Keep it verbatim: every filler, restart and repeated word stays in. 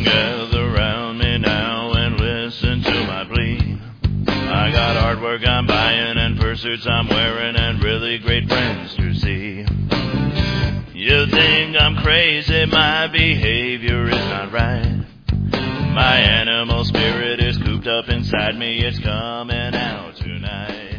gather round me now and listen to my plea. I got artwork I'm buying and pursuits I'm wearing and really great friends to see. You think I'm crazy, my behavior is not right. My animal spirit is cooped up inside me, it's coming out tonight.